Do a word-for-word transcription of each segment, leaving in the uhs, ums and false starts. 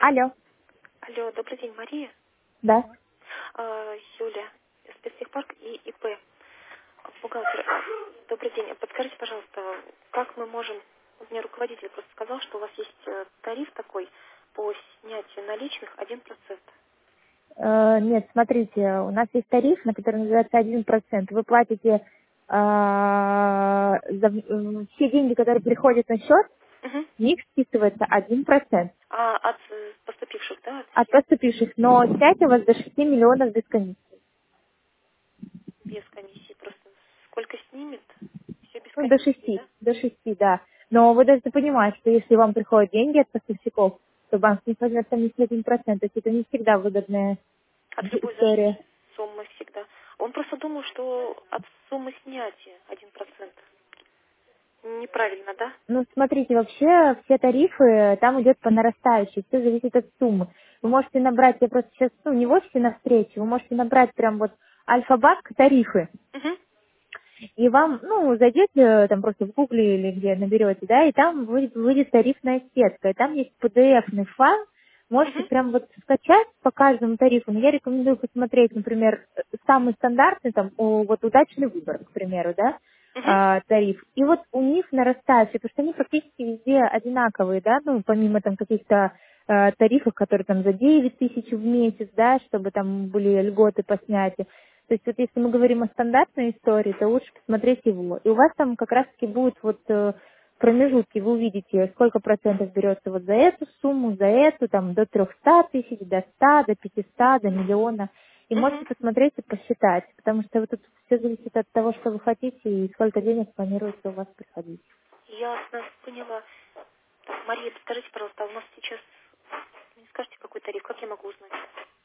Алло, Алло, добрый день, Мария. да. А, Юля, спецтехпарк и ИП. Бухгалтер. Добрый день. Подскажите, пожалуйста, как мы можем... Вот мне руководитель просто сказал, что у вас есть э, тариф такой по снятию наличных один процент. Э, нет, смотрите, у нас есть тариф, на который называется один процент. Вы платите а, за м, все деньги, которые приходят на счет, Угу. в них списывается один процент А от э, поступивших, да, от от всех, поступивших, но снять у вас до шести миллионов без комиссии. без комиссии просто. Сколько снимет, все без Ну, до комиссии, шести, да? до шести, да. Но вы должны понимать, что если вам приходят деньги от поставщиков, то банк не возьмет комиссию один процент. То есть это не всегда выгодная От любой история. зашитой суммы всегда. Он просто думал, что от суммы снятия один процент. Неправильно, да? Ну, смотрите, вообще все тарифы, там идет по нарастающей, все зависит от суммы. Вы можете набрать, я просто сейчас, ну, не в офисе на встрече, вы можете набрать прям вот Альфа-банк тарифы, Угу. и вам, ну, зайдете там просто в гугле или где наберете, да, и там выйдет, выйдет тарифная сетка, и там есть пи ди эф-ный файл, можете Угу. прям вот скачать по каждому тарифу. Но я рекомендую посмотреть, например, э, самый стандартный, там, о, вот удачный выбор, к примеру, да, Угу. а, тариф. И вот у них нарастающий, потому что они практически везде одинаковые, да, ну, помимо там каких-то э, тарифов, которые там за девять тысяч в месяц, да, чтобы там были льготы по снятию. То есть вот если мы говорим о стандартной истории, то лучше посмотреть его. И у вас там как раз-таки будут вот э, промежутки, вы увидите, сколько процентов берется вот за эту сумму, за эту, там до трехсот тысяч, до ста, до пятисот, до миллиона. И Угу. можете посмотреть и посчитать, потому что вот тут все зависит от того, что вы хотите и сколько денег планируется у вас приходить. Ясно, поняла. Так, Мария, подскажите, пожалуйста, а у нас сейчас, не скажете, какой тариф, как я могу узнать?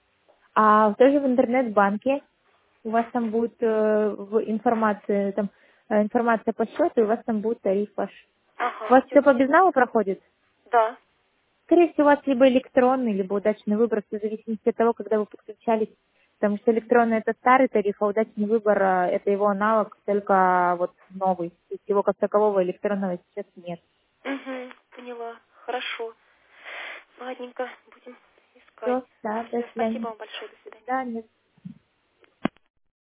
А тоже в интернет-банке у вас там будет э, в информации, там э, информация по счету, и у вас там будет тариф ваш. У Ага, вас все все по поняла. безналу проходит? Да. Скорее всего, у вас либо электронный, либо удачный выбор, все в зависимости от того, когда вы подключались. Потому что электронный это старый тариф, а удачный выбор э, это его аналог, только вот новый. То есть его как такового электронного сейчас нет. Угу, поняла. Хорошо. Ладненько, будем искать. Все, да, до Все, спасибо свидания. вам большое, до свидания. Да, нет.